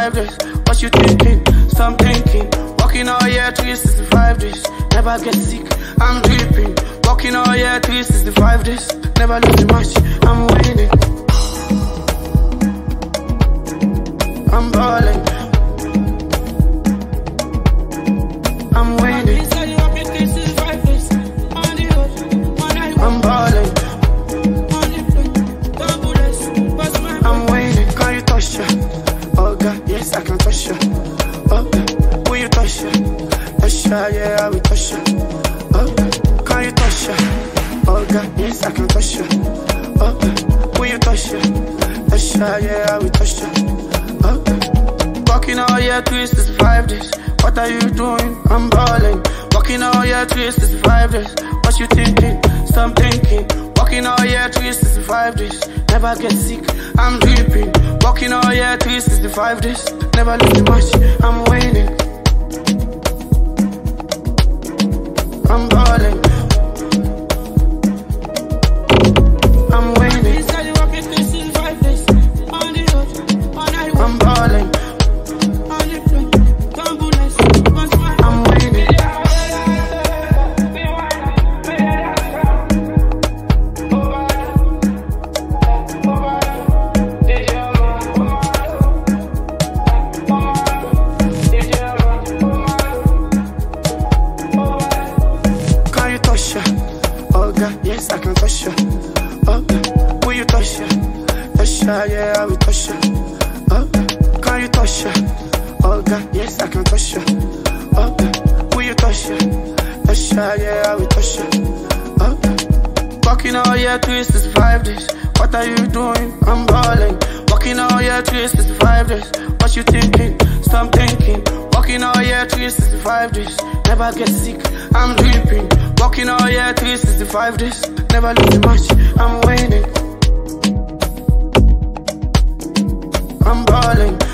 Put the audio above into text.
365 days. What you thinking? Stop thinking. Walking all year 365 days. Never get sick, I'm dripping. Walking all year 365 days. Never lose the match, I'm winning. I'm balling. I'm winning. I'm balling. I'm winning. Can you touch her? Oh God, yes I can touch her. Oh God, will you touch her? Touch her, yeah I will touch her. Oh God, can you touch her? Oh God, yes I can touch her. Oh God, will you touch her? Touch her, yeah I will touch her. Oh God, walking all year 365 days. What are you doing? I'm balling. Walking all year 365 days. What you thinking? Stop thinking. Walking all year 365 days. Never get sick, I'm dripping. Walking all year 365 days. Never lose the match, I'm winning. I'm balling. I'm winning. I'm balling. Oh God, yes I can touch her. Oh God, will you touch her? Touch her, yeah I will touch her. Oh God, can you touch her? Oh God, yes I can touch her. Oh God, will you touch her? Touch her, yeah I will touch her. Oh God, walking all year 365 days. What are you doing? I'm balling. Walking all year 365 days. What you thinking? Stop thinking. Walking all year 365 days. Never get sick, I'm dripping. Walking all year 365 days. Never lose the match, I'm winning. I'm balling.